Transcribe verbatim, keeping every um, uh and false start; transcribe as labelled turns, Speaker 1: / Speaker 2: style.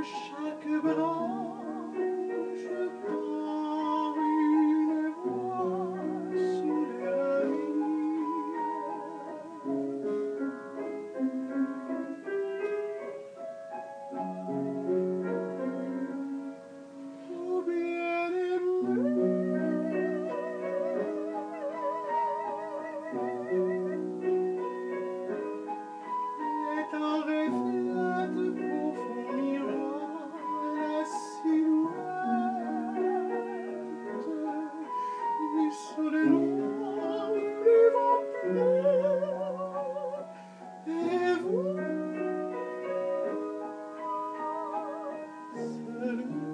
Speaker 1: chaque branche prend une voix sous les oh bien-aimé, est en reflète profond miroir la silhouette du soleil noir les vampires et vous, seul